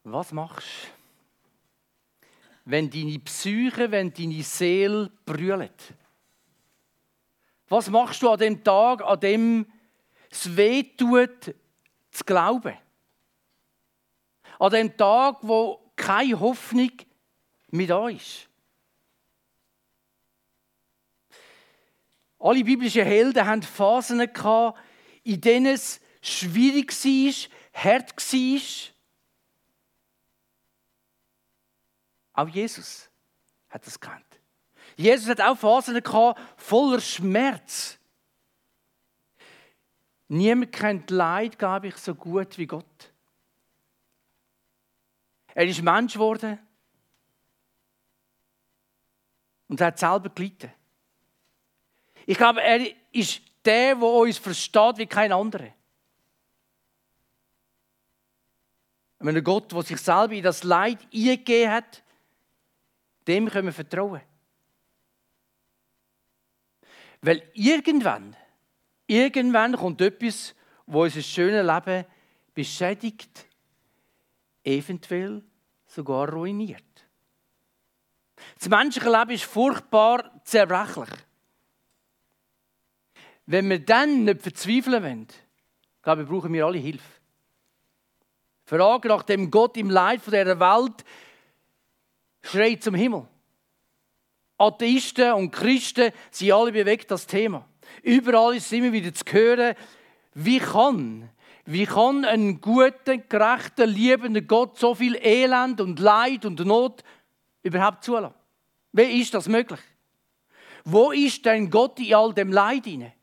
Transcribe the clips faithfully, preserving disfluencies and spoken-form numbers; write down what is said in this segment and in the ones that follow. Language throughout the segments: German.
Was machst du, wenn deine Psyche, wenn deine Seele brüllt? Was machst du an dem Tag, an dem es weh tut, zu glauben? An dem Tag, wo keine Hoffnung mehr da ist? Alle biblischen Helden hatten Phasen, in denen es schwierig war, hart war. Auch Jesus hat das gekannt. Jesus hat auch Phasen voller Schmerz. Niemand kennt Leid, glaube ich, so gut wie Gott. Er ist Mensch geworden und hat selber gelitten. Ich glaube, er ist der, der uns versteht wie kein anderer. Ein Gott, der sich selber in das Leid eingegeben hat, dem können wir vertrauen. Weil irgendwann, irgendwann kommt etwas, das unser schönes Leben beschädigt, eventuell sogar ruiniert. Das menschliche Leben ist furchtbar zerbrechlich. Wenn wir dann nicht verzweifeln wollen, glaube ich, brauchen wir alle Hilfe. Frage nach dem Gott im Leid dieser Welt schreit zum Himmel. Atheisten und Christen sind alle bewegt das Thema. Überall ist es immer wieder zu hören, wie kann, wie kann ein guter, gerechter, liebender Gott so viel Elend und Leid und Not überhaupt zulassen? Wie ist das möglich? Wo ist denn Gott in all dem Leid hinein?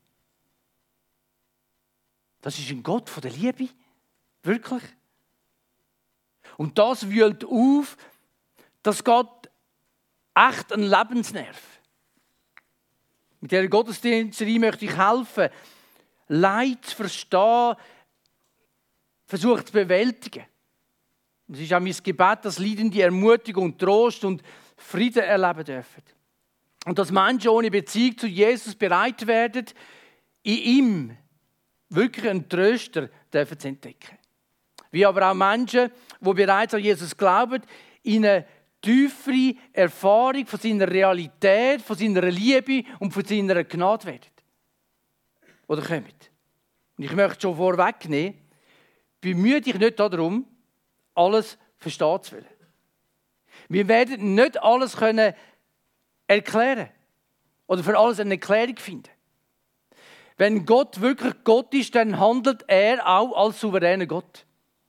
Das ist ein Gott von der Liebe. Wirklich. Und das wühlt auf, dass Gott echt ein Lebensnerv. Mit dieser Gottesdienstserie möchte ich helfen, Leid zu verstehen, versuchen zu bewältigen. Es ist auch mein Gebet, dass Leidende Ermutigung, Trost und Frieden erleben dürfen. Und dass Menschen ohne Beziehung zu Jesus bereit werden, in ihm wirklich einen Tröster dürfen zu entdecken. Wie aber auch Menschen, die bereits an Jesus glauben, in eine tiefere Erfahrung von seiner Realität, von seiner Liebe und von seiner Gnade werden. Oder kommen. Und ich möchte schon vorwegnehmen, bemühe dich nicht darum, alles verstehen zu wollen. Wir werden nicht alles können erklären oder für alles eine Erklärung finden. Wenn Gott wirklich Gott ist, dann handelt er auch als souveräner Gott.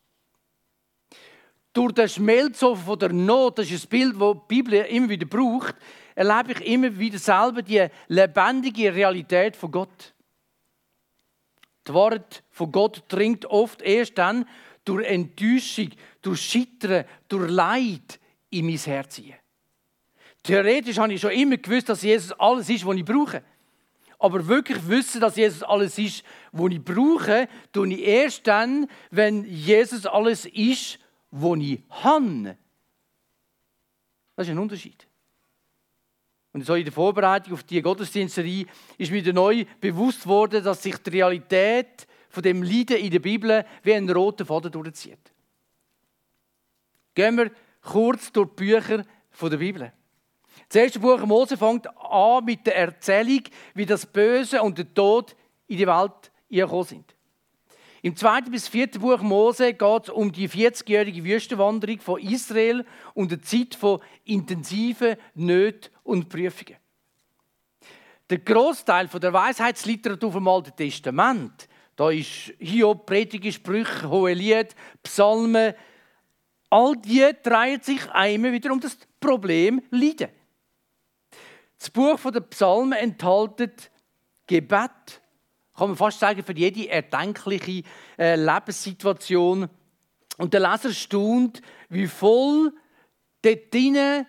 Durch den Schmelzofen von der Not, das ist ein Bild, das die Bibel immer wieder braucht, erlebe ich immer wieder selber die lebendige Realität von Gott. Die Wahrheit von Gott dringt oft erst dann durch Enttäuschung, durch Scheitern, durch Leid in mein Herz hinein. Theoretisch habe ich schon immer gewusst, dass Jesus alles ist, was ich brauche. Aber wirklich wissen, dass Jesus alles ist, was ich brauche, tue ich erst dann, wenn Jesus alles ist, was ich habe. Das ist ein Unterschied. Und so in der Vorbereitung auf die Gottesdienstserie ist mir neu bewusst worden, dass sich die Realität von dem Leiden in der Bibel wie ein roter Faden durchzieht. Gehen wir kurz durch die Bücher der Bibel. Das erste Buch Mose fängt an mit der Erzählung, wie das Böse und der Tod in die Welt gekommen sind. Im zweiten bis vierten Buch Mose geht es um die vierzigjährige Wüstenwanderung von Israel und eine Zeit von intensiven Nöten und Prüfungen. Der Grossteil der Weisheitsliteratur vom Alten Testament, da ist Hiob, Prediger, Sprüche, Hohelied, Psalmen, all die drehen sich immer wieder um das Problem Leiden. Das Buch der Psalmen enthält Gebet, kann man fast sagen, für jede erdenkliche äh, Lebenssituation. Und der Leser staunt, wie voll dort drinnen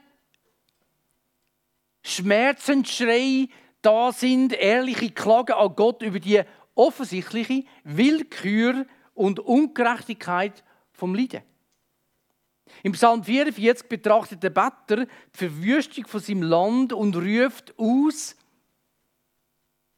Schmerzensschreie da sind, ehrliche Klagen an Gott über die offensichtliche Willkür und Ungerechtigkeit vom Leiden. Im Psalm vierundvierzig betrachtet der Better die Verwüstung von seinem Land und ruft aus: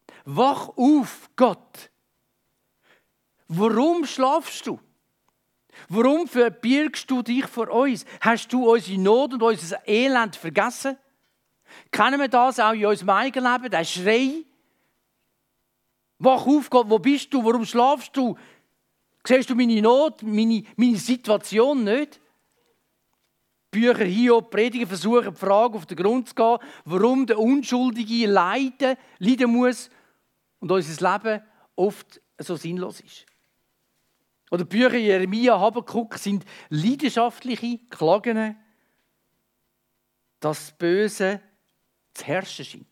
Wach auf, Gott! Warum schlafst du? Warum verbirgst du dich vor uns? Hast du unsere Not und unser Elend vergessen? Kennen wir das auch in unserem eigenen Leben, der Schrei? Wach auf, Gott, wo bist du? Warum schlafst du? Siehst du meine Not, meine, meine Situation nicht? Bücher Hiob, Prediger versuchen, die Frage auf den Grund zu gehen, warum der Unschuldige leiden, leiden muss und unser Leben oft so sinnlos ist. Oder die Bücher Jeremia, Habakuk sind leidenschaftliche Klagen, dass das Böse zu herrschen scheint.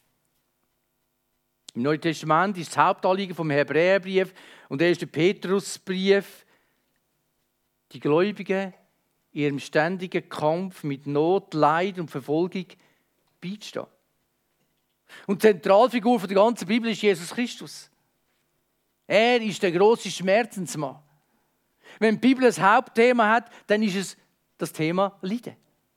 Im Neuen Testament ist das Hauptanliegen vom Hebräerbrief und ersten Petrusbrief, die Gläubigen in ihrem ständigen Kampf mit Not, Leid und Verfolgung beizustehen. Und die Zentralfigur der ganzen Bibel ist Jesus Christus. Er ist der grosse Schmerzensmann. Wenn die Bibel ein Hauptthema hat, dann ist es das Thema Leiden.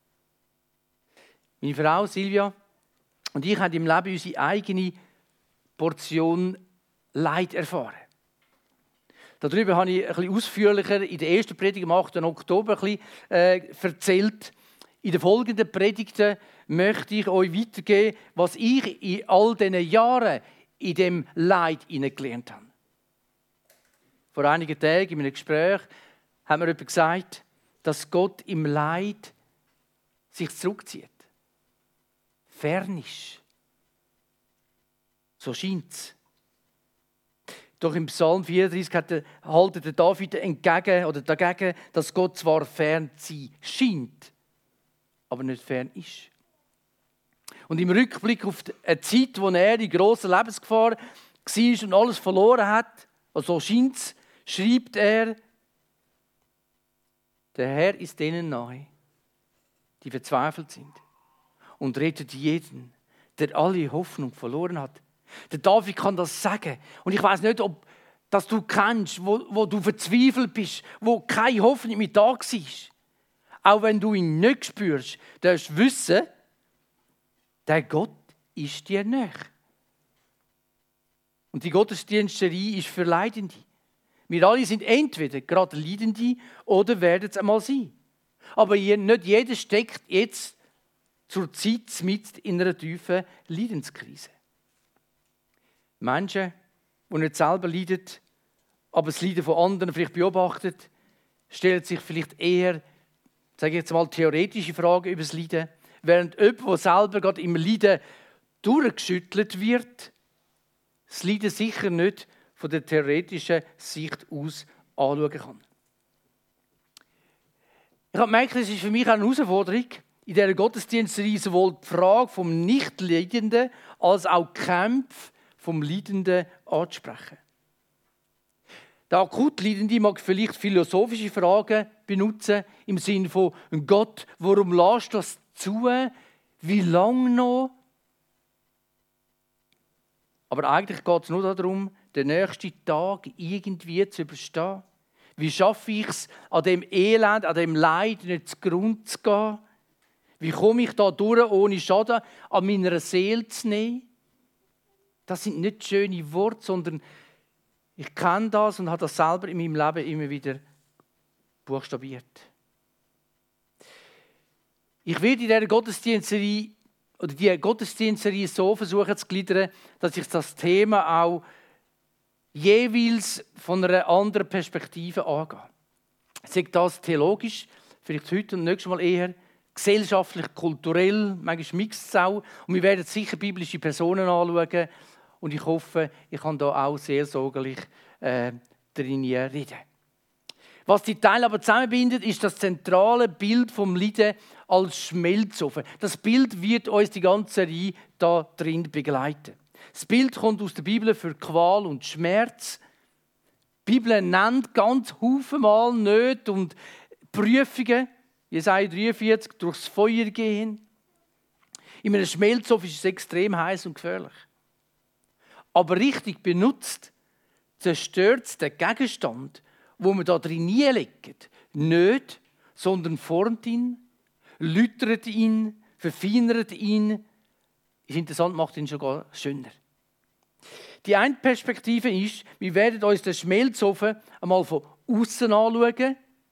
Meine Frau Silvia und ich haben im Leben unsere eigene Portion Leid erfahren. Darüber habe ich ein bisschen ausführlicher in der ersten Predigt am achten Oktober ein bisschen, äh, erzählt. In den folgenden Predigten möchte ich euch weitergeben, was ich in all diesen Jahren in dem Leid gelernt habe. Vor einigen Tagen in einem Gespräch hat mir jemand gesagt, dass Gott im Leid sich zurückzieht. Fern ist. So scheint es. Doch im Psalm vierunddreißig hat der, haltet der David entgegen oder dagegen, dass Gott zwar fern sein scheint, aber nicht fern ist. Und im Rückblick auf eine Zeit, wo er in grosser Lebensgefahr war und alles verloren hat, also so scheint es, schreibt er, der Herr ist denen nahe, die verzweifelt sind und rettet jeden, der alle Hoffnung verloren hat. Der David kann das sagen. Und ich weiß nicht, ob das du kennst, wo, wo du verzweifelt bist, wo keine Hoffnung mehr da war. Auch wenn du ihn nicht spürst, darfst du wissen, der Gott ist dir nahe. Und die Gottesdiensterei ist für Leidende. Wir alle sind entweder gerade Leidende oder werden es einmal sein. Aber nicht jeder steckt jetzt zur Zeit mit in einer tiefen Leidenskrise. Menschen, die nicht selber leiden, aber das Leiden von anderen vielleicht beobachten, stellen sich vielleicht eher, sage ich jetzt mal, theoretische Fragen über das Leiden, während jemand, der selber gerade im Leiden durchgeschüttelt wird, das Leiden sicher nicht von der theoretischen Sicht aus anschauen kann. Ich habe gemerkt, es ist für mich eine Herausforderung, in dieser Gottesdienstreihe sowohl die Frage vom Nicht-Leidenden als auch die Kämpfe vom Leidenden anzusprechen. Der akut Leidende mag vielleicht philosophische Fragen benutzen, im Sinne von Gott, warum lässt du das zu? Wie lange noch? Aber eigentlich geht es nur darum, den nächsten Tag irgendwie zu überstehen. Wie schaffe ich es, an dem Elend, an dem Leid nicht zugrunde zu gehen? Wie komme ich da durch, ohne Schaden an meiner Seele zu nehmen? Das sind nicht schöne Worte, sondern ich kenne das und habe das selber in meinem Leben immer wieder buchstabiert. Ich werde in dieser Gottesdienstserie oder die Gottesdienstserie so versuchen zu gliedern, dass ich das Thema auch jeweils von einer anderen Perspektive angehe. Sei das theologisch, vielleicht heute und nächstes Mal eher, gesellschaftlich, kulturell, manchmal mixt es auch. Und wir werden sicher biblische Personen anschauen. Und ich hoffe, ich kann da auch seelsorgerlich äh, drin reden. Was die Teile aber zusammenbindet, ist das zentrale Bild vom Leiden als Schmelzofen. Das Bild wird uns die ganze Reihe da drin begleiten. Das Bild kommt aus der Bibel für Qual und Schmerz. Die Bibel nennt ganz Haufenmal Nöte und Prüfungen. Jesaja dreiundvierzig, durchs Feuer gehen. In einem Schmelzofen ist es extrem heiß und gefährlich. Aber richtig benutzt, zerstört es den Gegenstand, wo man da drin legt, nicht, sondern formt ihn, läutert ihn, verfeinert ihn. Ist interessant, macht ihn sogar schöner. Die eine Perspektive ist, wir werden uns den Schmelzofen einmal von außen anschauen,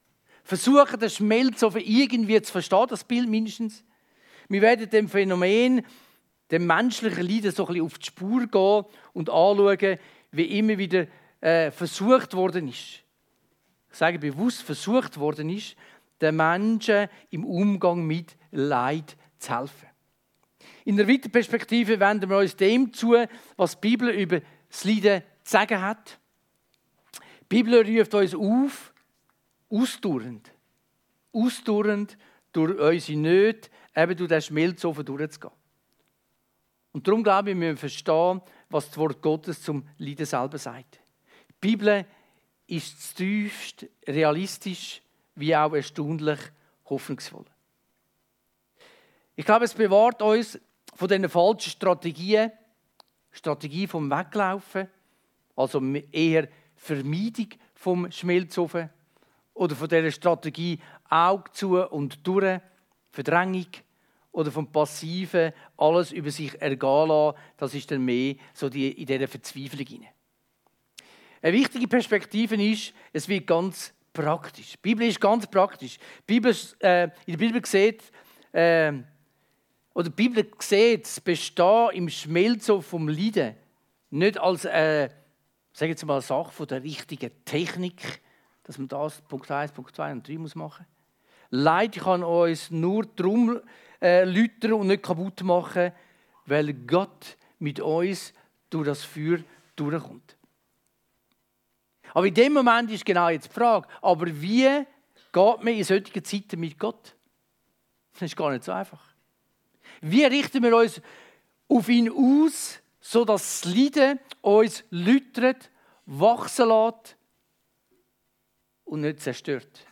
versuchen, den Schmelzofen irgendwie zu verstehen, das Bild mindestens. Wir werden dem Phänomen, dem menschlichen Leiden, so ein bisschen auf die Spur gehen und anschauen, wie immer wieder äh, versucht worden ist. Ich sage bewusst, versucht worden ist, den Menschen im Umgang mit Leid zu helfen. In der weiteren Perspektive wenden wir uns dem zu, was die Bibel über das Leiden zu sagen hat. Die Bibel ruft uns auf, ausdauernd, ausdauernd durch unsere Nöte, eben durch den Schmelzofen durchzugehen. Und darum glaube ich, wir müssen verstehen, was das Wort Gottes zum Leiden selber sagt. Die Bibel ist zutiefst realistisch, wie auch erstaunlich hoffnungsvoll. Ich glaube, es bewahrt uns von diesen falschen Strategien, Strategie vom Weglaufen, also eher Vermeidung vom Schmelzofen, oder von dieser Strategie Auge zu und durch, Verdrängung, oder vom Passiven alles über sich ergehen lassen, das ist dann mehr so die, in dieser Verzweiflung hinein. Eine wichtige Perspektive ist, es wird ganz praktisch. Die Bibel ist ganz praktisch. Die Bibel, äh, in der Bibel sieht, äh, oder die Bibel sieht das Bestehen im Schmelzofen vom Leiden nicht als äh, sagen wir mal, eine Sache von der richtigen Technik, dass man das Punkt eins, Punkt zwei und drei muss machen muss. Leid kann uns nur darum äh, läutern und nicht kaputt machen, weil Gott mit uns durch das Feuer durchkommt. Aber in dem Moment ist genau jetzt die Frage, aber wie geht man in solchen Zeiten mit Gott? Das ist gar nicht so einfach. Wie richten wir uns auf ihn aus, sodass das Leiden uns läutert, wachsen lässt und nicht zerstört?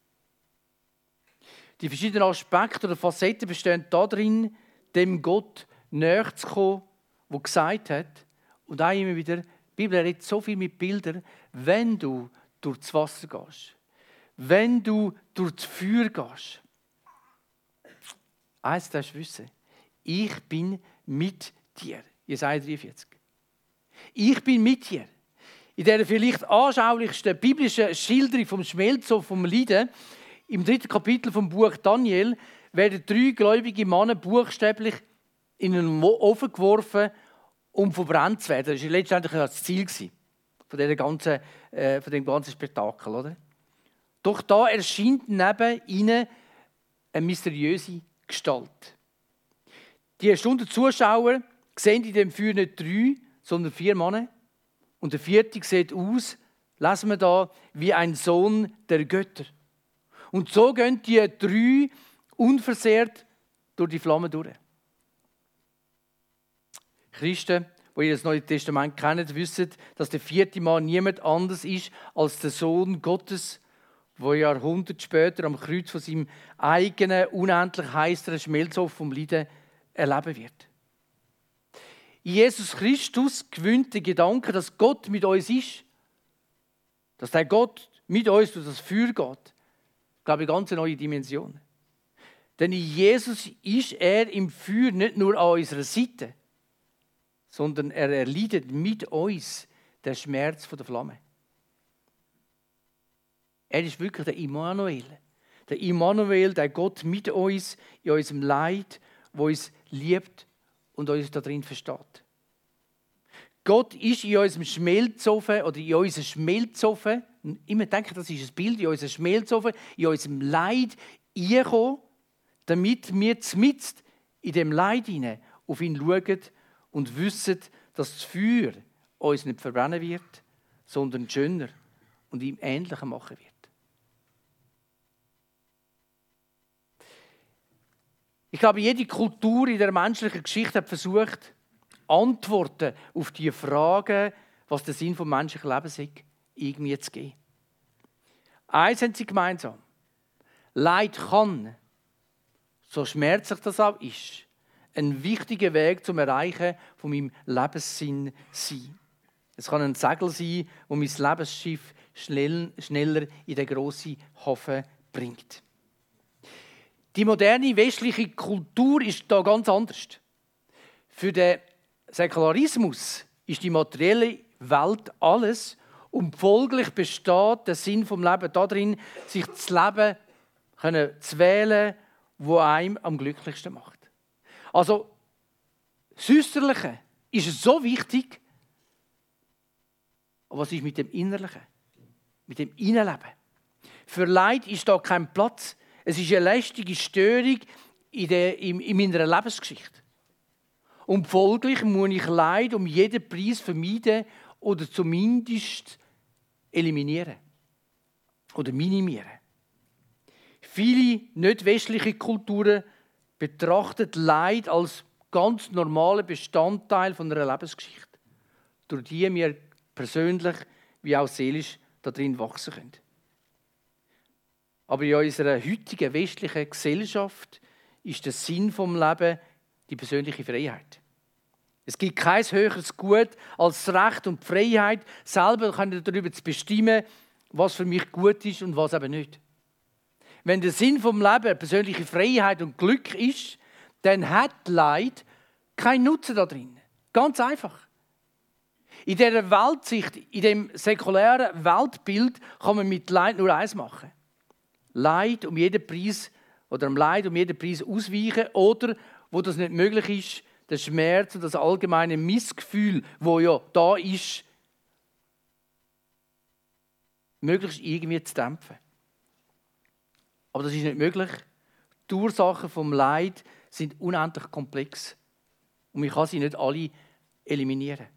Die verschiedenen Aspekte oder Facetten bestehen darin, dem Gott näher zu kommen, der gesagt hat, und auch immer wieder, die Bibel redet so viel mit Bildern, wenn du durch das Wasser gehst, wenn du durch das Feuer gehst. Eins darfst du wissen, ich bin mit dir. Jesaja dreiundvierzig. Ich bin mit dir. In dieser vielleicht anschaulichsten biblischen Schilderung vom Schmelzofen, vom Leiden, im dritten Kapitel vom Buch Daniel, werden drei gläubige Männer buchstäblich in einen Ofen geworfen, um verbrannt zu werden. Das war letztendlich das Ziel von diesem ganzen, äh, von dem ganzen Spektakel. Oder? Doch da erscheint neben ihnen eine mysteriöse Gestalt. Die erstaunten Zuschauer sehen in dem Feuer nicht drei, sondern vier Männer. Und der vierte sieht aus, lesen wir da, wie ein Sohn der Götter. Und so gehen die drei unversehrt durch die Flammen durch. Christen, die das Neue Testament kennen, wissen, dass der vierte Mann niemand anders ist als der Sohn Gottes, der Jahrhunderte später am Kreuz von seinem eigenen, unendlich heißen Schmelzofen vom Leiden erleben wird. In Jesus Christus gewinnt der Gedanke, dass Gott mit uns ist, dass der Gott mit uns durch das Feuer geht, glaube ich, eine ganz neue Dimension. Denn in Jesus ist er im Feuer nicht nur an unserer Seite, sondern er erleidet mit uns den Schmerz der Flamme. Er ist wirklich der Immanuel. Der Immanuel, der Gott mit uns in unserem Leid, der uns liebt und uns darin versteht. Gott ist in unserem Schmelzofen oder in unserem Schmelzofen, immer denke, das ist ein Bild, in unserem Schmelzofen, in unserem Leid eingekommen, damit wir zmitzt in dem Leid hinein auf ihn schauen und wissen, dass das Feuer uns nicht verbrennen wird, sondern schöner und ihm ähnlicher machen wird. Ich glaube, jede Kultur in der menschlichen Geschichte hat versucht, Antworten auf die Frage, was der Sinn des menschlichen Lebens ist, irgendwie zu geben. Eins haben sie gemeinsam. Leid kann, so schmerzlich das auch ist, ein wichtiger Weg zum Erreichen von meinem Lebenssinn sein. Es kann ein Segel sein, das mein Lebensschiff schnell, schneller in den grossen Hafen bringt. Die moderne westliche Kultur ist da ganz anders. Für den Säkularismus ist die materielle Welt alles Und folglich besteht der Sinn vom Leben darin, sich das Leben können zu wählen, wo einem am glücklichsten macht. Also, das Äußerliche ist so wichtig, aber was ist mit dem Innerlichen? Mit dem Innenleben? Für Leid ist da kein Platz. Es ist eine lästige Störung in, der, in, in meiner Lebensgeschichte. Und folglich muss ich Leid um jeden Preis vermeiden oder zumindest eliminieren oder minimieren. Viele nicht-westliche Kulturen betrachten Leid als ganz normalen Bestandteil von einer Lebensgeschichte, durch die wir persönlich wie auch seelisch darin wachsen können. Aber in unserer heutigen westlichen Gesellschaft ist der Sinn vom Lebens die persönliche Freiheit. Es gibt kein höheres Gut als das Recht und die Freiheit, selber darüber zu bestimmen, was für mich gut ist und was eben nicht. Wenn der Sinn vom Lebens persönliche Freiheit und Glück ist, dann hat Leid keinen Nutzen da drin. Ganz einfach. In dieser Weltsicht, in dem säkulären Weltbild kann man mit Leid nur eins machen. Leid um jeden Preis oder am Leid um jeden Preis ausweichen oder, wo das nicht möglich ist, der Schmerz und das allgemeine Missgefühl, wo ja da ist, möglichst irgendwie zu dämpfen. Aber das ist nicht möglich. Die Ursachen vom Leid sind unendlich komplex und man kann sie nicht alle eliminieren.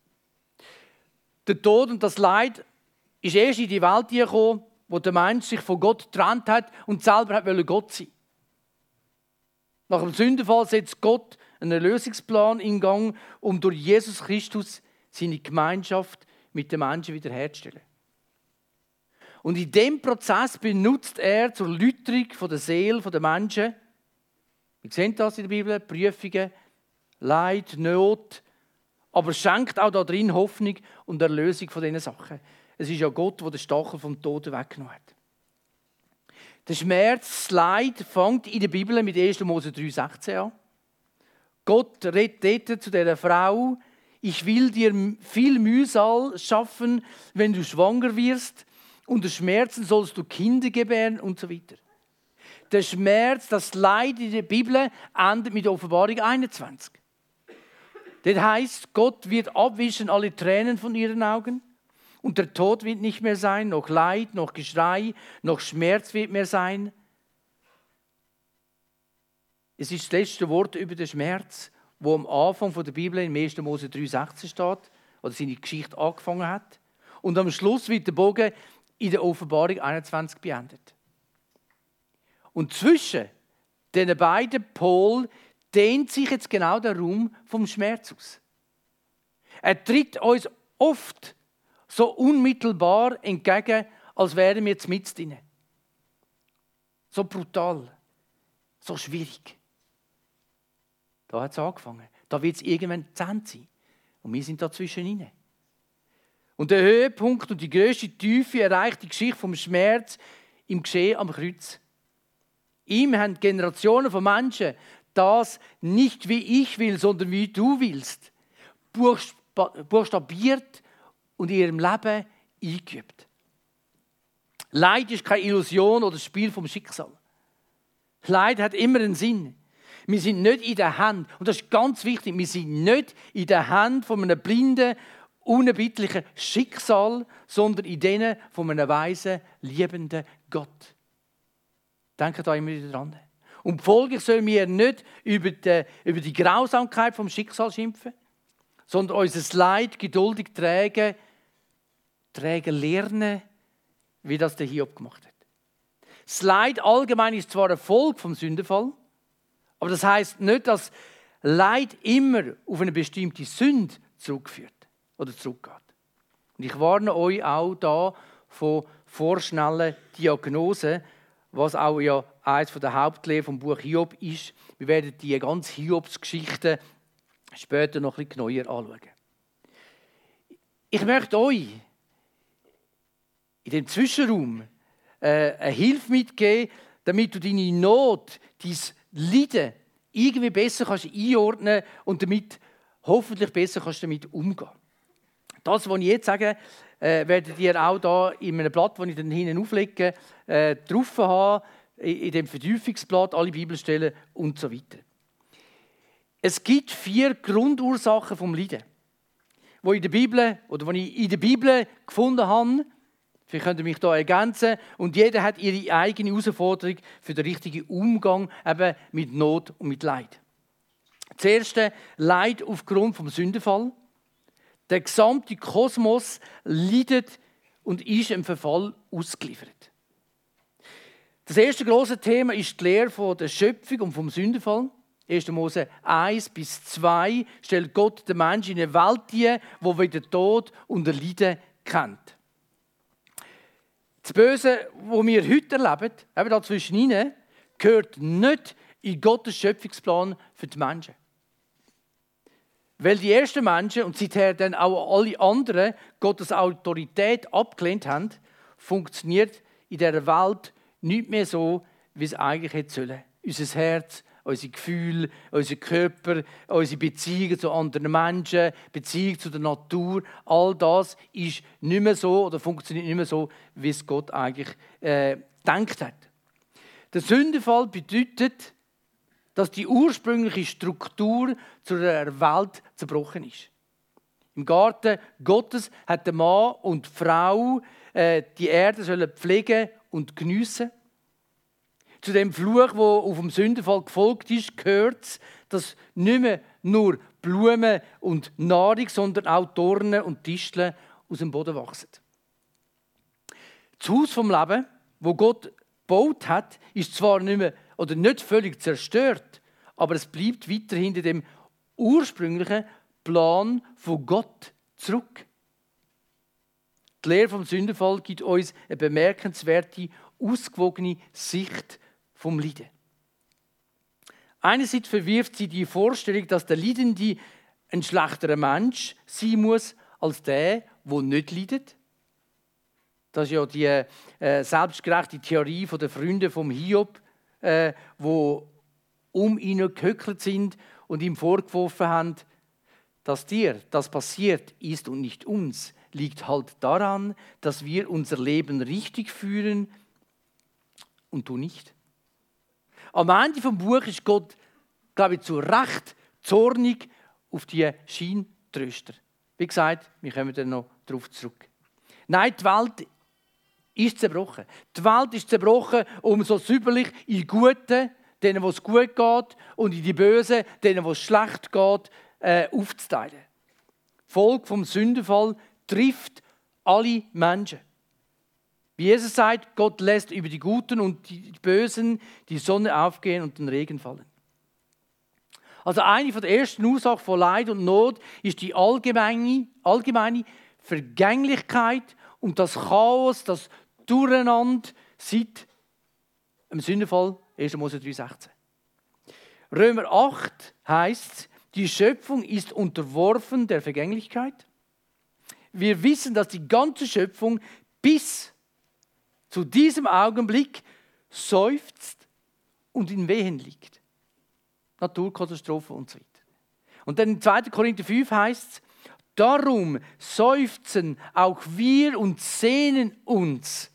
Der Tod und das Leid ist erst in die Welt gekommen, wo der Mensch sich von Gott getrennt hat und selber wollte Gott sein. Nach dem Sündenfall setzt Gott einen Erlösungsplan in Gang, um durch Jesus Christus seine Gemeinschaft mit den Menschen wiederherzustellen. Und in diesem Prozess benutzt er zur Läuterung der Seele der Menschen, wir sehen das in der Bibel, Prüfungen, Leid, Not, aber schenkt auch darin Hoffnung und Erlösung von diesen Sachen. Es ist ja Gott, der den Stachel vom Toten weggenommen hat. Der Schmerz, das Leid fängt in der Bibel mit erster Mose drei sechzehn an. Gott redet dort zu dieser Frau, ich will dir viel Mühsal schaffen, wenn du schwanger wirst, unter Schmerzen sollst du Kinder gebären und so weiter. Der Schmerz, das Leid in der Bibel endet mit Offenbarung einundzwanzig. Das heisst, Gott wird abwischen alle Tränen von ihren Augen und der Tod wird nicht mehr sein, noch Leid, noch Geschrei, noch Schmerz wird mehr sein. Es ist das letzte Wort über den Schmerz, wo am Anfang der Bibel in erster Mose drei sechzehn steht, oder seine Geschichte angefangen hat. Und am Schluss wird der Bogen in der Offenbarung einundzwanzig beendet. Und zwischen diesen beiden Polen dehnt sich jetzt genau der Raum vom Schmerz aus. Er tritt uns oft so unmittelbar entgegen, als wären wir mitten drin. So brutal, so schwierig. Da hat es angefangen. Da wird es irgendwann zu Ende sein. Und wir sind dazwischen rein. Und der Höhepunkt und die grösste Tiefe erreicht die Geschichte vom Schmerz im Geschehen am Kreuz. Ihm haben Generationen von Menschen das nicht wie ich will, sondern wie du willst, buchstabiert und in ihrem Leben eingeübt. Leid ist keine Illusion oder Spiel vom Schicksal. Leid hat immer einen Sinn. Wir sind nicht in der Hand, und das ist ganz wichtig, wir sind nicht in der Hand von einem blinden, unerbittlichen Schicksal, sondern in denen von einem weisen, liebenden Gott. Denkt da immer wieder dran. Und folglich sollen wir nicht über die, über die Grausamkeit vom Schicksal schimpfen, sondern unser Leid geduldig tragen, tragen lernen, wie das der Hiob gemacht hat. Das Leid allgemein ist zwar eine Folge vom Sündenfall, aber das heisst nicht, dass Leid immer auf eine bestimmte Sünde zurückführt oder zurückgeht. Und ich warne euch auch da von vorschnellen Diagnosen, was auch ja eines der Hauptlehren vom Buch Hiob ist. Wir werden die ganze Hiobs-Geschichte später noch ein bisschen genauer anschauen. Ich möchte euch in dem Zwischenraum äh, eine Hilfe mitgeben, damit du deine Not, dein Leiden irgendwie besser kannst einordnen und damit hoffentlich besser kannst damit umgehen. Das, was ich jetzt sage, äh, werdet ihr auch da in einem Blatt, das ich dann hinten auflege, äh, drauf haben, in dem Vertiefungsblatt, alle Bibelstellen und so weiter. Es gibt vier Grundursachen vom Leiden, wo in der Bibel oder die ich in der Bibel gefunden habe. Vielleicht könnt ihr mich da ergänzen. Und jeder hat ihre eigene Herausforderung für den richtigen Umgang eben mit Not und mit Leid. Das erste, Leid aufgrund vom Sündenfall. Der gesamte Kosmos leidet und ist im Verfall ausgeliefert. Das erste große Thema ist die Lehre von der Schöpfung und vom Sündenfall. erster Mose eins bis zwei stellt Gott den Menschen in eine Welt ein, die weder Tod und Leiden kennt. Das Böse, das wir heute erleben, eben da zwischen ihnen, gehört nicht in Gottes Schöpfungsplan für die Menschen. Weil die ersten Menschen und seither dann auch alle anderen Gottes Autorität abgelehnt haben, funktioniert in dieser Welt nicht mehr so, wie es eigentlich hätte sollen. Unser Herz, unsere Gefühle, unser Körper, unsere Beziehungen zu anderen Menschen, Beziehung zu der Natur, all das ist nicht mehr so oder funktioniert nicht mehr so, wie es Gott eigentlich äh, gedacht hat. Der Sündenfall bedeutet, dass die ursprüngliche Struktur zu der Welt zerbrochen ist. Im Garten Gottes hat der Mann und die Frau äh, die Erde sollen pflegen und geniessen. Zu dem Fluch, der auf dem Sündenfall gefolgt ist, gehört es, dass nicht mehr nur Blumen und Nahrung, sondern auch Dornen und Disteln aus dem Boden wachsen. Das Haus vom Leben, wo Gott gebaut hat, ist zwar nicht mehr oder nicht völlig zerstört, aber es bleibt weiterhin in dem ursprünglichen Plan von Gott zurück. Die Lehre vom Sündenfall gibt uns eine bemerkenswerte, ausgewogene Sicht vom Leiden. Einerseits verwirft sie die Vorstellung, dass der Leidende ein schlechterer Mensch sein muss als der, der nicht leidet. Das ist ja die äh, selbstgerechte Theorie der Freunde vom Hiob, äh, die um ihn gehöckelt sind und ihm vorgeworfen haben, dass dir das passiert ist und nicht uns, liegt halt daran, dass wir unser Leben richtig führen und du nicht. Am Ende des Buches ist Gott, glaube ich, zu Recht zornig auf die Scheintröster. Wie gesagt, wir kommen dann noch darauf zurück. Nein, die Welt ist zerbrochen. Die Welt ist zerbrochen, um so säuberlich in Guten, denen, wo es gut geht, und in die Bösen, denen, wo es schlecht geht, äh, aufzuteilen. Die Folge vom Sündenfall trifft alle Menschen. Wie Jesus sagt, Gott lässt über die Guten und die Bösen die Sonne aufgehen und den Regen fallen. Also eine der ersten Ursachen von Leid und Not ist die allgemeine, allgemeine Vergänglichkeit und das Chaos, das Durcheinander seit dem Sündenfall, erster Mose drei sechzehn. Römer acht heisst, die Schöpfung ist unterworfen der Vergänglichkeit. Wir wissen, dass die ganze Schöpfung bis zu diesem Augenblick seufzt und in Wehen liegt. Naturkatastrophen und so weiter. Und dann in zweiter Korinther fünf heißt es, darum seufzen auch wir und sehnen uns.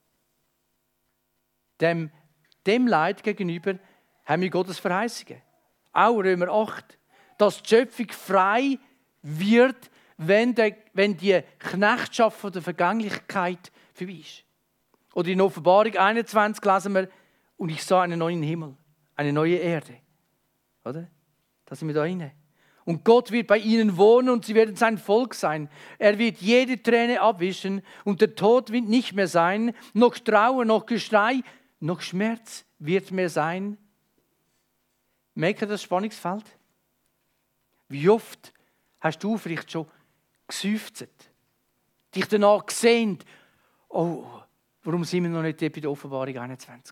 Dem, dem Leid gegenüber haben wir Gottes Verheißungen. Auch Römer acht. Dass die Schöpfung frei wird, wenn, der, wenn die Knechtschaft von der Vergänglichkeit vorbei ist. Oder in Offenbarung einundzwanzig lesen wir, und ich sah einen neuen Himmel, eine neue Erde. Oder? Da sind wir da rein. Und Gott wird bei ihnen wohnen und sie werden sein Volk sein. Er wird jede Träne abwischen und der Tod wird nicht mehr sein, noch Trauer, noch Geschrei, noch Schmerz wird mehr sein. Merkt ihr das Spannungsfeld? Wie oft hast du vielleicht schon geseufzt, dich danach gesehnt, oh, warum sind wir noch nicht bei der Offenbarung einundzwanzig?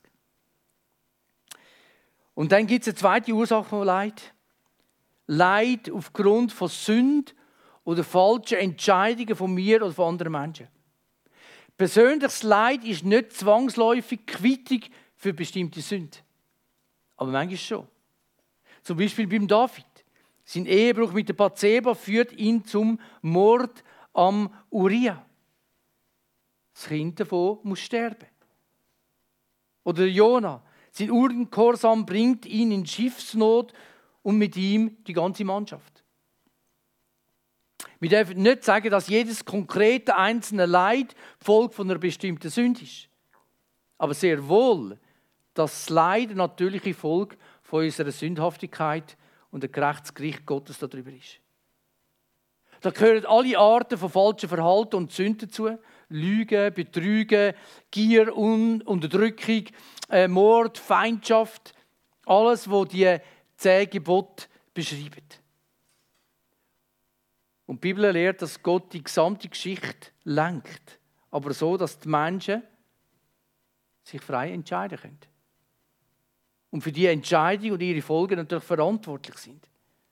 Und dann gibt es eine zweite Ursache von Leid. Leid aufgrund von Sünde oder falschen Entscheidungen von mir oder von anderen Menschen. Persönliches Leid ist nicht zwangsläufig Quittung für bestimmte Sünden. Aber manchmal schon. Zum Beispiel beim David. Sein Ehebruch mit der Bathseba führt ihn zum Mord am Uriah. Das Kind davon muss sterben. Oder Jona. Sein Ungehorsam bringt ihn in Schiffsnot und mit ihm die ganze Mannschaft. Wir dürfen nicht sagen, dass jedes konkrete einzelne Leid Folge von einer bestimmten Sünde ist. Aber sehr wohl, dass das Leid eine natürliche Folge von unserer Sündhaftigkeit und der gerechtes Gericht Gottes darüber ist. Da gehören alle Arten von falschem Verhalten und Sünden dazu. Lügen, Betrügen, Gier, Un- Unterdrückung, äh, Mord, Feindschaft. Alles, was die zehn Gebote beschreiben. Und die Bibel lehrt, dass Gott die gesamte Geschichte lenkt. Aber so, dass die Menschen sich frei entscheiden können. Und für die Entscheidung und ihre Folgen natürlich verantwortlich sind.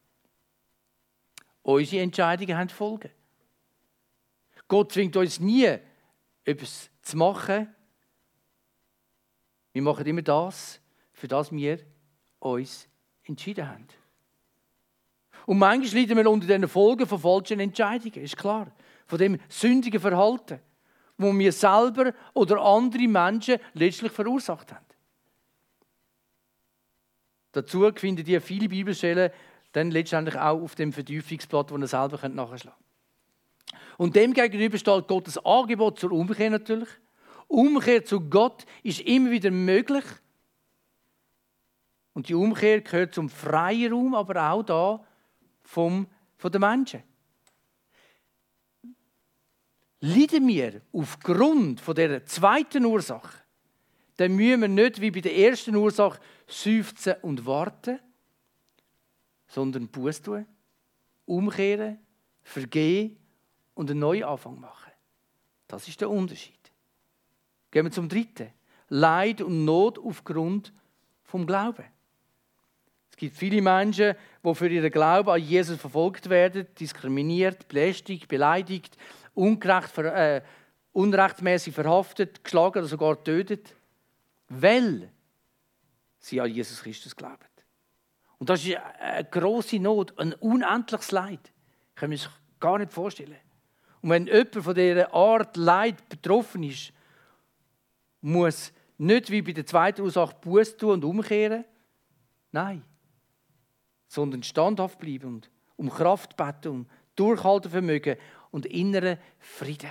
Unsere Entscheidungen haben Folgen. Gott zwingt uns nie, etwas zu machen. Wir machen immer das, für das wir uns entschieden haben. Und manchmal leiden wir unter den Folgen von falschen Entscheidungen, ist klar. Von dem sündigen Verhalten, wo wir selber oder andere Menschen letztlich verursacht haben. Dazu findet ihr viele Bibelstellen dann letztendlich auch auf dem Vertiefungsblatt, das ihr selber nachschlagen könnt. Und dem gegenüber steht Gottes Angebot zur Umkehr natürlich. Umkehr zu Gott ist immer wieder möglich. Und die Umkehr gehört zum freien Raum, aber auch da vom, von den Menschen. Leiden wir aufgrund von dieser zweiten Ursache, dann müssen wir nicht wie bei der ersten Ursache seufzen und warten, sondern Buße tun, umkehren, vergehen und einen Neuanfang machen. Das ist der Unterschied. Gehen wir zum dritten. Leid und Not aufgrund vom Glauben. Es gibt viele Menschen, die für ihren Glauben an Jesus verfolgt werden, diskriminiert, belästigt, beleidigt, ungerecht, äh, unrechtmäßig verhaftet, geschlagen oder sogar getötet, weil sie an Jesus Christus glauben. Und das ist eine grosse Not, ein unendliches Leid. Ich kann mir das gar nicht vorstellen. Und wenn jemand von dieser Art Leid betroffen ist, muss nicht wie bei der zweiten Ursache Buße tun und umkehren. Nein. Sondern standhaft bleiben und um Kraft beten, um Durchhaltevermögen und inneren Frieden.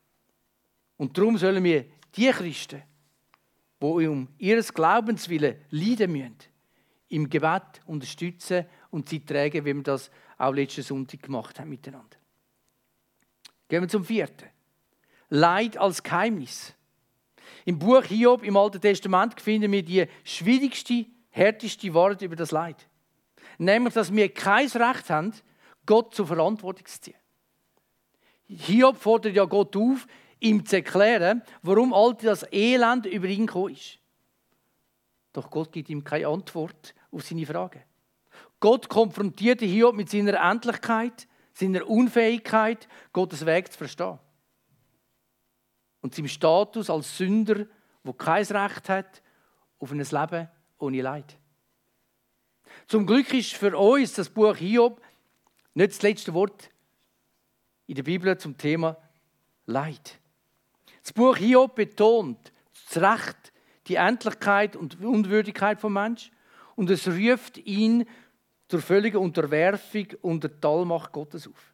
Und darum sollen wir die Christen, die um ihres Glaubenswillen leiden müssen, im Gebet unterstützen und sie tragen, wie wir das auch letzten Sonntag gemacht haben miteinander. Gehen wir zum vierten. Leid als Geheimnis. Im Buch Hiob im Alten Testament finden wir die schwierigste, härteste Wahrheit über das Leid. Nämlich, dass wir kein Recht haben, Gott zur Verantwortung zu ziehen. Hiob fordert ja Gott auf, ihm zu erklären, warum all das Elend über ihn gekommen ist. Doch Gott gibt ihm keine Antwort auf seine Fragen. Gott konfrontierte Hiob mit seiner Endlichkeit, seiner Unfähigkeit, Gottes Weg zu verstehen. Und seinem Status als Sünder, der kein Recht hat auf ein Leben ohne Leid. Zum Glück ist für uns das Buch Hiob nicht das letzte Wort in der Bibel zum Thema Leid. Das Buch Hiob betont das Recht, die Endlichkeit und Unwürdigkeit des Menschen und es ruft ihn zur völligen Unterwerfung unter die Allmacht Gottes auf.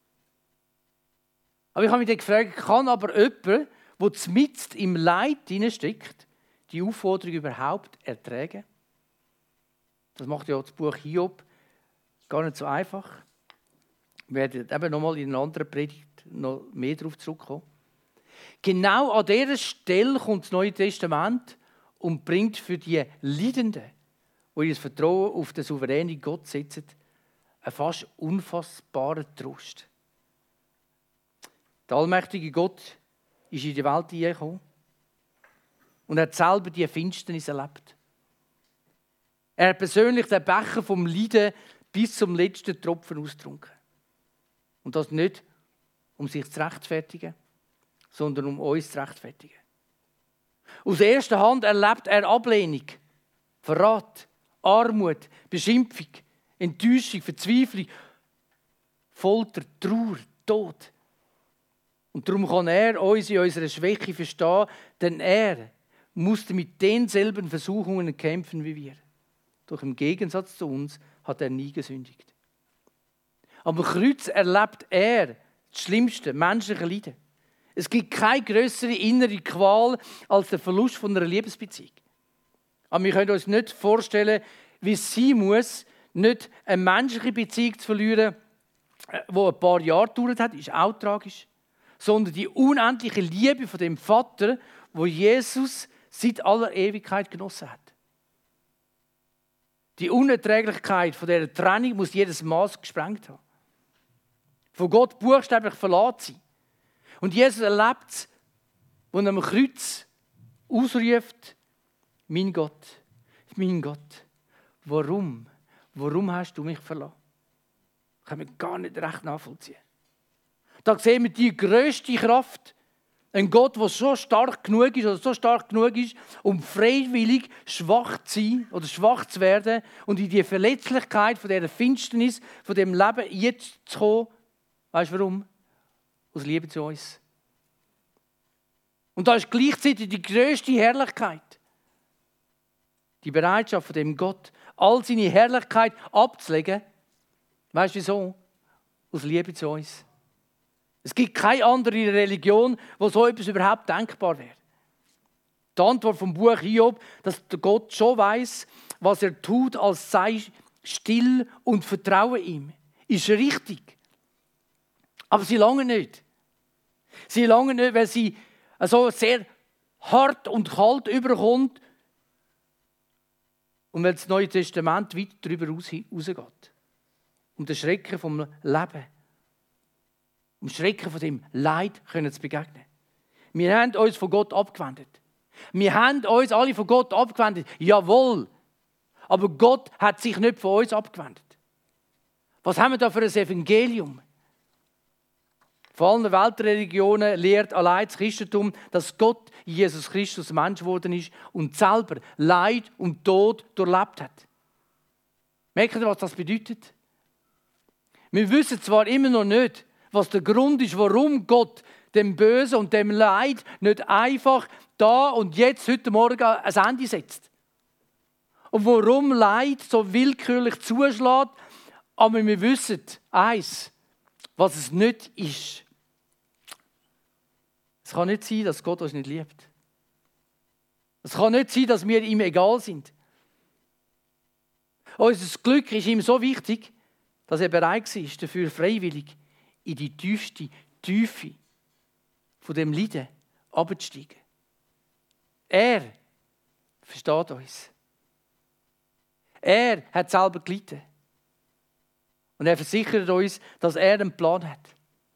Aber ich habe mich dann gefragt, kann aber jemand, der mitten im Leid steckt, die Aufforderung überhaupt ertragen? Das macht ja das Buch Hiob gar nicht so einfach. Wir werden eben noch mal in einer anderen Predigt noch mehr darauf zurückkommen. Genau an dieser Stelle kommt das Neue Testament und bringt für die Leidenden, die ihr Vertrauen auf den souveränen Gott setzen, einen fast unfassbaren Trost. Der allmächtige Gott ist in die Welt hineingekommen und hat selber die Finsternis erlebt. Er hat persönlich den Becher vom Leiden bis zum letzten Tropfen ausgetrunken. Und das nicht, um sich zu rechtfertigen, sondern um uns zu rechtfertigen. Aus erster Hand erlebt er Ablehnung, Verrat, Armut, Beschimpfung, Enttäuschung, Verzweiflung, Folter, Trauer, Tod. Und darum kann er uns in unserer Schwäche verstehen, denn er musste mit denselben Versuchungen kämpfen wie wir. Doch im Gegensatz zu uns hat er nie gesündigt. Am Kreuz erlebt er das schlimmste menschliche Leiden. Es gibt keine grössere innere Qual als der Verlust von einer Liebesbeziehung. Aber wir können uns nicht vorstellen, wie es sein muss, nicht eine menschliche Beziehung zu verlieren, die ein paar Jahre gedauert hat, ist auch tragisch, sondern die unendliche Liebe von dem Vater, wo Jesus seit aller Ewigkeit genossen hat. Die Unerträglichkeit von dieser Trennung muss jedes Maß gesprengt haben. Von Gott buchstäblich verlassen sein. Und Jesus erlebt es, als er am Kreuz ausruft, mein Gott, mein Gott, warum, warum hast du mich verlassen? Das kann man gar nicht recht nachvollziehen. Da sehen wir die grösste Kraft. Ein Gott, der so stark genug ist, oder so stark genug ist, um freiwillig schwach zu sein oder schwach zu werden und in die Verletzlichkeit von dieser Finsternis, von dem Leben jetzt zu kommen. Weißt du warum? Aus Liebe zu uns. Und da ist gleichzeitig die grösste Herrlichkeit. Die Bereitschaft von dem Gott, all seine Herrlichkeit abzulegen. Weißt du wieso? Aus Liebe zu uns. Es gibt keine andere Religion, wo so etwas überhaupt denkbar wäre. Die Antwort vom Buch Hiob, dass der Gott schon weiss, was er tut, als sei still und vertraue ihm, ist richtig. Aber sie lange nicht. Sie lange nicht, weil sie so sehr hart und kalt überkommt und weil das Neue Testament weit darüber rausgeht. Um den Schrecken vom Leben. Um Schrecken von dem Leid können zu begegnen. Wir haben uns von Gott abgewendet. Wir haben uns alle von Gott abgewendet. Jawohl. Aber Gott hat sich nicht von uns abgewendet. Was haben wir da für ein Evangelium? Von allen Weltreligionen lehrt allein das Christentum, dass Gott, Jesus Christus, Mensch geworden ist und selber Leid und Tod durchlebt hat. Merkt ihr, was das bedeutet? Wir wissen zwar immer noch nicht, was der Grund ist, warum Gott dem Bösen und dem Leid nicht einfach da und jetzt, heute Morgen, ein Ende setzt. Und warum Leid so willkürlich zuschlägt, aber wir wissen eins, was es nicht ist. Es kann nicht sein, dass Gott uns nicht liebt. Es kann nicht sein, dass wir ihm egal sind. Unser Glück ist ihm so wichtig, dass er bereit war, dafür freiwillig in die tiefste Tiefe von dem Leiden abzusteigen. Er versteht uns. Er hat selber gelitten. Und er versichert uns, dass er einen Plan hat.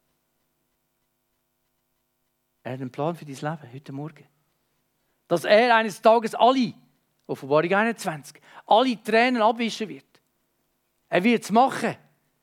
Er hat einen Plan für dein Leben heute Morgen. Dass er eines Tages alle, Offenbarung einundzwanzig, alle Tränen abwischen wird. Er wird es machen.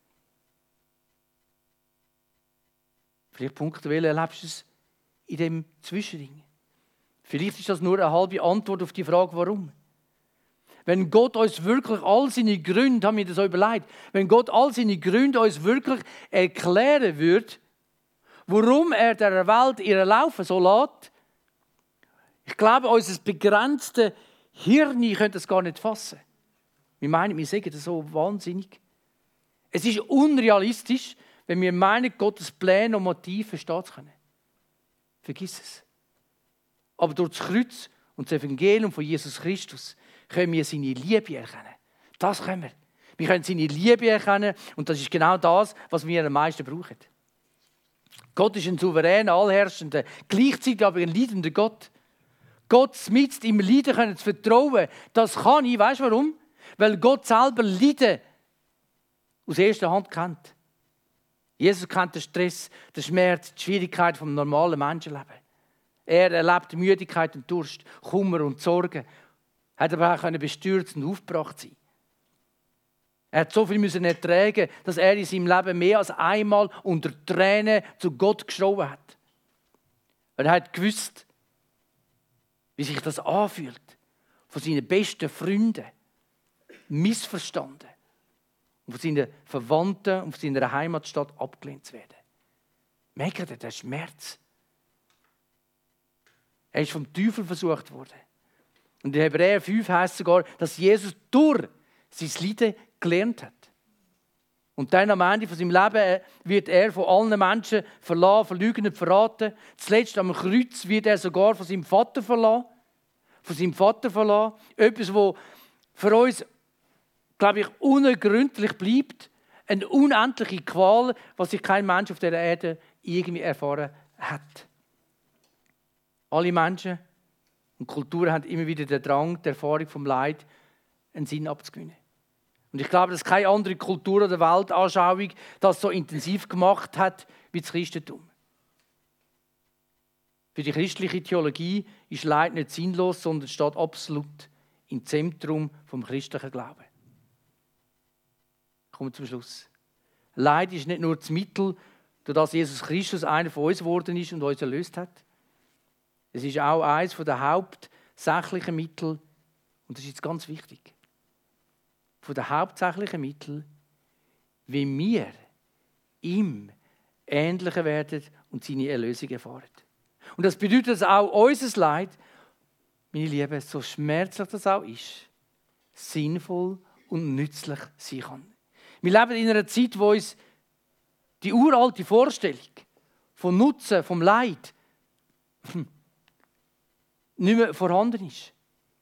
Vielleicht punktuell erlebst du es in dem Zwischending. Vielleicht ist das nur eine halbe Antwort auf die Frage, warum. Wenn Gott uns wirklich all seine Gründe, haben wir das so überlegt, wenn Gott all seine Gründe uns wirklich erklären würde, warum er der Welt ihren Laufen so lässt, ich glaube, unser begrenztes Hirn könnte es gar nicht fassen. Wir meinen, wir sagen das so wahnsinnig. Es ist unrealistisch, wenn wir meinen, Gottes Pläne und Motive verstehen zu können. Vergiss es. Aber durch das Kreuz und das Evangelium von Jesus Christus können wir seine Liebe erkennen. Das können wir. Wir können seine Liebe erkennen und das ist genau das, was wir am meisten brauchen. Gott ist ein souveräner, allherrschender, gleichzeitig aber ein leidender Gott. Gott mitten im Leiden können zu vertrauen, das kann ich. Weißt du warum? Weil Gott selber Leiden aus erster Hand kennt. Jesus kennt den Stress, den Schmerz, die Schwierigkeit vom normalen Menschenleben. Er erlebt Müdigkeit und Durst, Kummer und Sorgen. Er hat aber auch bestürzt und aufgebracht sein. Er hat so viel müssen ertragen, dass er in seinem Leben mehr als einmal unter Tränen zu Gott geschrien hat. Er hat gewusst, wie sich das anfühlt, von seinen besten Freunden missverstanden und von seinen Verwandten und von seiner Heimatstadt abgelehnt zu werden. Merkt ihr den Schmerz? Er ist vom Teufel versucht worden. Und in Hebräer fünf heißt es sogar, dass Jesus durch sein Leiden gelernt hat. Und dann am Ende von seinem Leben wird er von allen Menschen verlassen, verleugnet, verraten. Zuletzt am Kreuz wird er sogar von seinem Vater verlassen. Von seinem Vater verlassen. Etwas, was für uns, glaube ich, unergründlich bleibt. Eine unendliche Qual, was sich kein Mensch auf dieser Erde irgendwie erfahren hat. Alle Menschen und Kulturen haben immer wieder den Drang, der Erfahrung vom Leid einen Sinn abzugewinnen. Und ich glaube, dass keine andere Kultur oder Weltanschauung das so intensiv gemacht hat wie das Christentum. Für die christliche Theologie ist Leid nicht sinnlos, sondern steht absolut im Zentrum vom christlichen Glauben. Kommen wir zum Schluss. Leid ist nicht nur das Mittel, durch das Jesus Christus einer von uns geworden ist und uns erlöst hat. Es ist auch eines der hauptsächlichen Mittel, und das ist jetzt ganz wichtig, von den hauptsächlichen Mitteln, wie wir ihm ähnlicher werden und seine Erlösung erfahren. Und das bedeutet, dass auch unser Leid, meine Lieben, so schmerzlich das auch ist, sinnvoll und nützlich sein kann. Wir leben in einer Zeit, wo uns die uralte Vorstellung vom Nutzen, vom Leid nicht mehr vorhanden ist.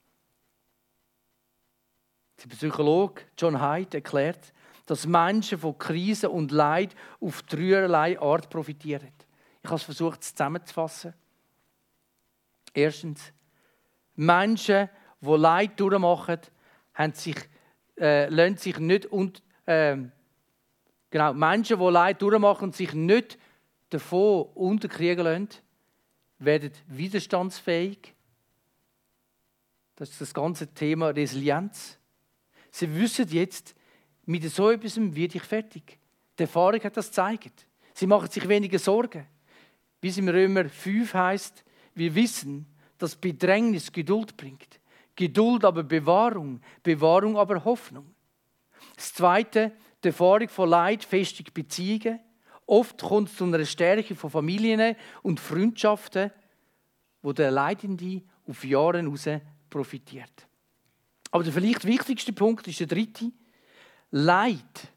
Der Psychologe John Haidt erklärt, dass Menschen von Krisen und Leid auf dreierlei Art profitieren. Ich habe es versucht, es zusammenzufassen. Erstens, Menschen, die Leid durchmachen, haben sich, äh, lassen sich nicht und, äh, genau, Menschen, die Leid durchmachen und sich nicht davon unterkriegen lassen, werden widerstandsfähig. Das ist das ganze Thema Resilienz. Sie wissen jetzt, mit so etwas werde ich fertig. Die Erfahrung hat das gezeigt. Sie machen sich weniger Sorgen. Wie es im Römer fünf heißt, wir wissen, dass Bedrängnis Geduld bringt. Geduld aber Bewahrung, Bewahrung aber Hoffnung. Das Zweite, die Erfahrung von Leid festigt Beziehungen. Oft kommt es zu einer Stärke von Familien und Freundschaften, wo der Leidende auf Jahre hinaus profitiert. Aber der vielleicht wichtigste Punkt ist der dritte. Leid.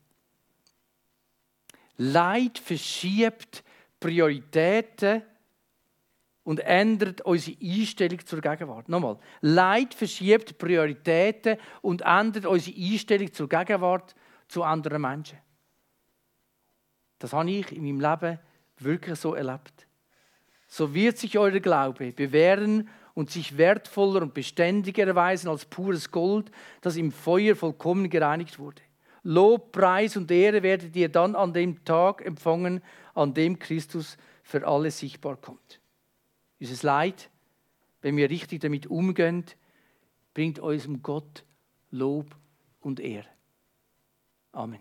Leid verschiebt Prioritäten und ändert unsere Einstellung zur Gegenwart. Nochmal. Leid verschiebt Prioritäten und ändert unsere Einstellung zur Gegenwart zu anderen Menschen. Das habe ich in meinem Leben wirklich so erlebt. So wird sich euer Glaube bewähren und sich wertvoller und beständiger erweisen als pures Gold, das im Feuer vollkommen gereinigt wurde. Lob, Preis und Ehre werdet ihr dann an dem Tag empfangen, an dem Christus für alle sichtbar kommt. Unser Leid, wenn wir richtig damit umgehen, bringt unserem Gott Lob und Ehre. Amen.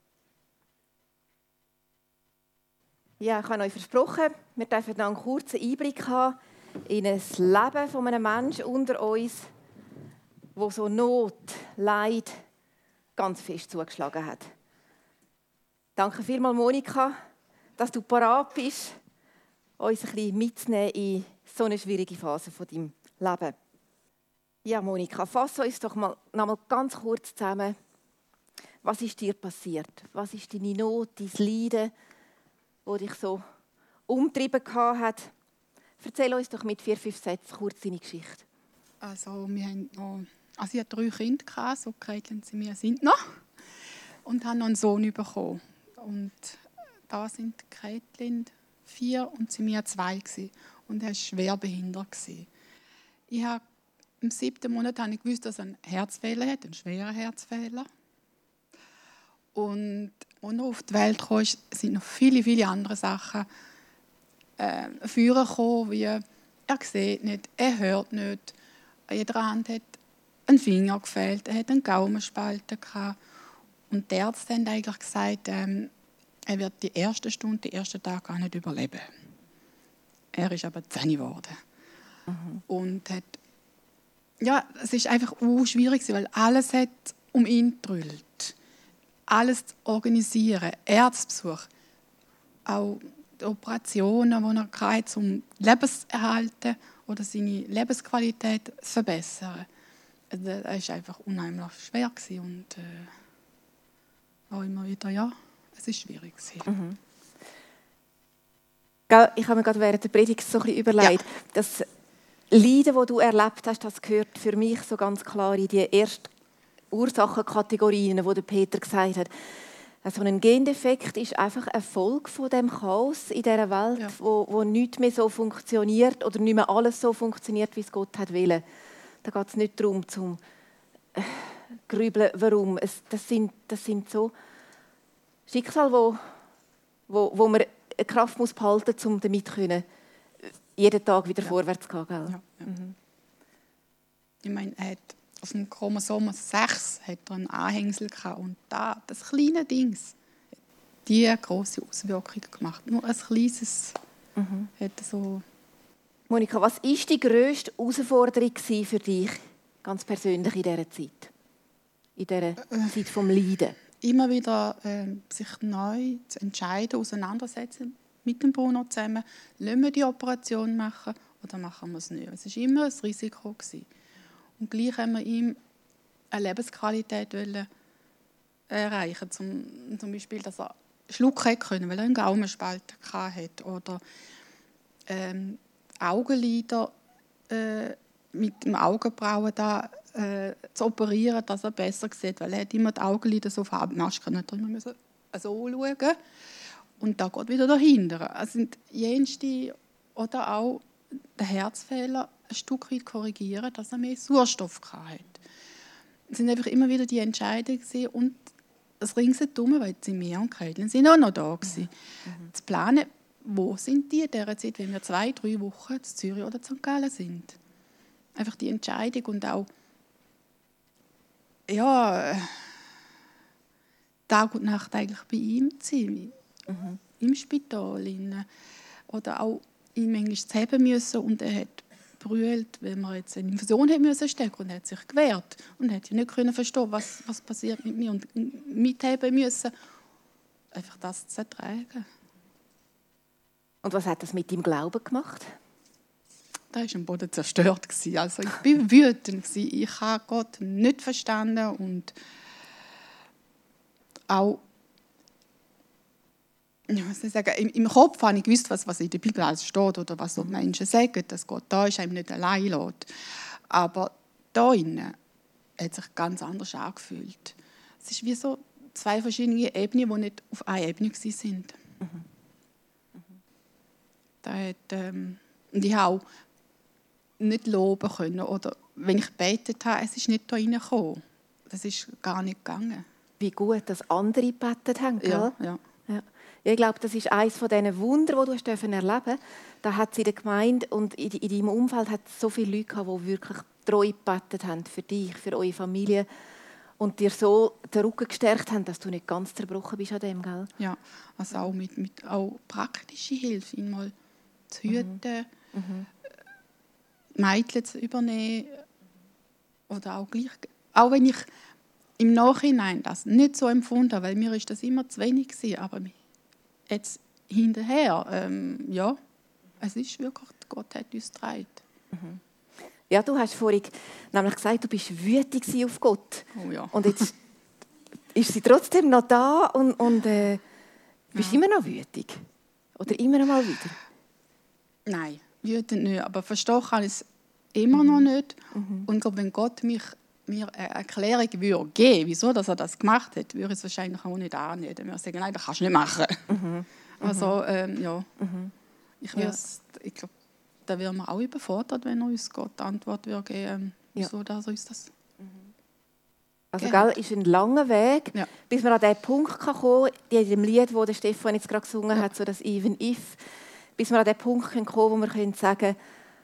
Ja, ich habe euch versprochen, wir dürfen einen kurzen Einblick haben in ein Leben von einem Menschen unter uns, wo so Not, Leid ganz fest zugeschlagen hat. Danke vielmals, Monika, dass du parat bist, uns ein bisschen mitzunehmen in so eine schwierige Phase von deinem Leben. Ja, Monika, fass uns doch mal, noch mal ganz kurz zusammen. Was ist dir passiert? Was ist deine Not, dein Leiden, das dich so umtrieben hat? Erzähl uns doch mit vier, fünf Sätzen kurz deine Geschichte. Also, wir haben noch, also ich hatte drei Kinder, so geregelt sie mir sind noch. Und habe noch einen Sohn bekommen. Und da sind Kätlin vier und sie mir zwei gewesen. Und er war schwer behindert. Ich habe, im siebten Monat habe ich gewusst, dass er einen Herzfehler hat, einen schweren Herzfehler. Und als er auf die Welt kam, sind noch viele, viele andere Sachen äh, vorgekommen, wie er sieht nicht, er hört nicht, an jeder Hand hat ein Finger gefehlt, er hat einen Gaumenspalte gehabt. Und die Ärzte haben eigentlich gesagt, ähm, er wird die erste Stunde, die ersten Tage gar nicht überleben. Er ist aber zehn geworden. Mhm. Und hat, ja, es ist einfach uh, schwierig, weil alles hat um ihn gedrüllt. Alles zu organisieren, Ärztebesuch, auch die Operationen, die er hatte, um Lebenserhalten oder seine Lebensqualität zu verbessern. Also, das war einfach unheimlich schwer und äh, auch immer wieder, ja, es war schwierig. Mhm. Ich habe mir gerade während der Predigt so ein bisschen überlegt, ja. Das Leiden, das du erlebt hast, das gehört für mich so ganz klar in die ersten Ursachenkategorien, die Peter gesagt hat. Also ein Gendefekt ist einfach eine Folge von dem Chaos in dieser Welt, ja. wo, wo nichts mehr so funktioniert oder nicht mehr alles so funktioniert, wie es Gott hat wollen. Da geht es nicht darum, zu äh, grübeln, warum. Es, das, sind, das sind so Schicksale, wo, wo, wo man eine Kraft muss behalten muss, um damit können, jeden Tag wieder ja. vorwärts zu gehen. Gell? Ja, ja. Mhm. Ich meine, er hat auf dem Chromosom sechs hat er einen Anhängsel gehabt und da, das kleine Ding, die grosse Auswirkung gemacht. Nur ein kleines mhm. hat so. Monika, was war die grösste Herausforderung für dich, ganz persönlich in dieser Zeit? In dieser äh, Zeit des Leiden? Immer wieder äh, sich neu zu entscheiden, auseinandersetzen mit dem Bruno zusammen. Lassen wir die Operation machen oder machen wir es nicht? Es war immer ein Risiko gewesen. Und gleich haben wir ihm eine Lebensqualität erreichen, zum, zum Beispiel, dass er schlucken konnte, weil er einen Gaumenspalt hatte. Oder ähm, Augenlider äh, mit dem Augenbrauen da, äh, zu operieren, dass er besser sieht. Weil er hat immer die Augenlider so verabmascht, nicht immer müssen so schauen. Und da geht wieder dahinter. Es sind jenste oder auch der Herzfehler ein Stück weit korrigieren, dass er mehr Sauerstoff hatte. Es sind einfach immer wieder die Entscheidungen und das Ringsherum, weil die Mehr und Käthlin sind auch noch da gewesen. Mhm. Zu planen, wo sind die in dieser Zeit, wenn wir zwei, drei Wochen in Zürich oder in Sankt Gallen sind. Einfach die Entscheidung und auch ja, Tag und Nacht eigentlich bei ihm zu sein, mhm. im Spital. Oder auch ihm manchmal zu haben müssen und er hat brüllt, wenn man jetzt eine Infusion hat müssen stecken und er hat sich gewehrt und hat ja nicht können verstehen, was, was passiert mit mir und mitheben müssen. Einfach das zu ertragen. Und was hat das mit deinem Glauben gemacht? Da war am Boden zerstört. Also ich war wütend. Ich habe Gott nicht verstanden und auch ich muss nicht sagen, im, im Kopf habe ich gewusst, was, was in der Bibel alles steht oder was so Menschen sagen, dass Gott da ist, einem nicht allein lässt. Aber da innen hat sich ganz anders angefühlt. Es ist wie so zwei verschiedene Ebenen, die nicht auf einer Ebene waren. Mhm. Mhm. Da hat, ähm, und ich habe auch nicht loben können. Oder wenn ich gebetet habe, es ist nicht da reingekommen. Das ist gar nicht gegangen. Wie gut, dass andere gebetet haben, gell? Ja, ja. Ja. Ich glaube, das ist eines von diesen Wunder, die du erleben durfte. Da hat es in der Gemeinde und in deinem Umfeld hat es so viele Leute gehabt, die wirklich treu gebetet haben für dich, für eure Familie und dir so den Rücken gestärkt haben, dass du nicht ganz zerbrochen bist an dem, gell? Ja, also auch mit, mit auch praktischer Hilfe, ihn mal zu hüten, mhm. Mädchen zu übernehmen oder auch gleich, auch wenn ich im Nachhinein das nicht so empfunden habe, weil mir ist das immer zu wenig gewesen, aber jetzt hinterher, ähm, ja, es ist wirklich, Gott hat uns getragen. Mhm. Ja, du hast vorhin nämlich gesagt, du bist wütig auf Gott. Oh ja. Und jetzt ist sie trotzdem noch da und, und äh, bist du ja. immer noch wütig? Oder immer noch mal wieder? Nein, wütend nicht, aber verstehen kann ich es immer mhm. noch nicht. Mhm. Und ich glaube, wenn Gott mich mir eine Erklärung würde geben, wieso dass er das gemacht hat, würde ich es wahrscheinlich auch nicht annehmen. Dann würde ich sagen, nein, das kannst du nicht machen. Mhm. Also, ähm, ja. Mhm. Ich, ja. ich glaube, da wären wir auch überfordert, wenn er uns Gott die Antwort würde geben, wieso ja. dass er uns das Also, gell, ist ein langer Weg, ja. bis wir an den Punkt kommen kann, in dem Lied, das der Stefan jetzt gerade gesungen ja. hat, so das Even If, bis wir an den Punkt kommen können, wo wir können sagen,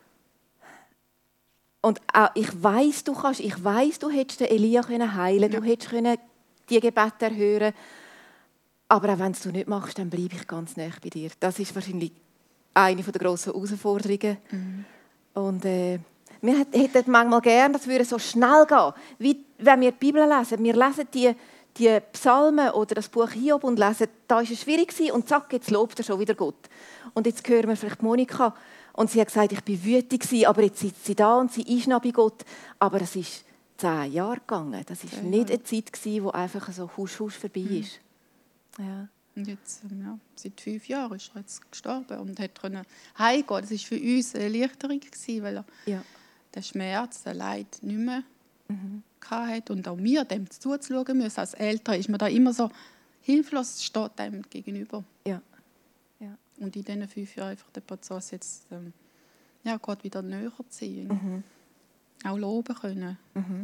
und auch, ich weiss, du kannst, ich weiss, du hättest den Elia heilen können, ja. du hättest können die Gebete erhören, aber auch wenn du es nicht machst, dann bleibe ich ganz nah bei dir. Das ist wahrscheinlich eine der grossen Herausforderungen. Mhm. Und äh, wir hätten manchmal gerne, dass es so schnell gehen, wie wenn wir die Bibel lesen. Wir lesen die, die Psalmen oder das Buch Hiob und lesen, da war es schwierig und zack, jetzt lobt er schon wieder Gott. Und jetzt hören wir vielleicht Monika und sie hat gesagt, ich war wütend, aber jetzt sitzt sie da und sie ist noch bei Gott. Aber es ist zehn Jahre gegangen. Das war nicht eine Zeit, die einfach so husch, husch vorbei ist. Mhm. Ja. Und jetzt, ja, seit fünf Jahren ist er jetzt gestorben und hat können heimgehen. Das war für uns eine Erleichterung, weil er ja. den Schmerz, den Leid nicht mehr mhm. hatte. Und auch mir dem zuzuschauen müssen. Als Eltern ist man da immer so hilflos, steht einem gegenüber. Ja. Ja. Und in diesen fünf Jahren einfach den Prozess jetzt ähm, ja, gerade wieder näher ziehen. Mhm. Auch loben können. Mhm.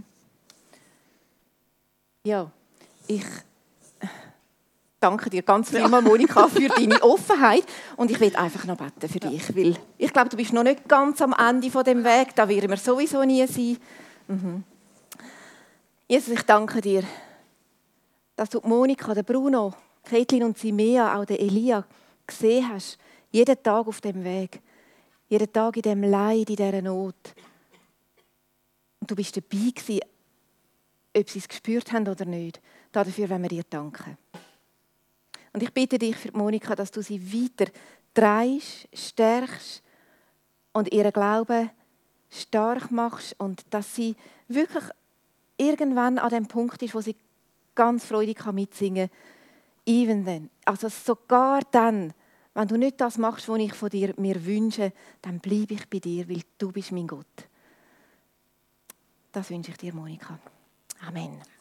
Ja, ich danke dir ganz vielmals, Monika, für deine Offenheit. Und ich will einfach noch beten für dich, weil ich glaube, du bist noch nicht ganz am Ende von dem Weg. Da werden wir sowieso nie sein. Mhm. Jesus, ich danke dir, dass du Monika, den Bruno, Caitlin und Simea, auch den Elia gesehen hast. Jeden Tag auf dem Weg. Jeden Tag in dem Leid, in dieser Not. Und du bist dabei gewesen, ob sie es gespürt haben oder nicht. Dafür wollen wir dir danken. Und ich bitte dich für Monika, dass du sie weiter drehst, stärkst und ihren Glauben stark machst und dass sie wirklich irgendwann an dem Punkt ist, wo sie ganz freudig mitsingen kann. Even then. Also sogar dann, wenn du nicht das machst, was ich von dir mir wünsche, dann bleibe ich bei dir, weil du bist mein Gott. Das wünsche ich dir, Monika. Amen.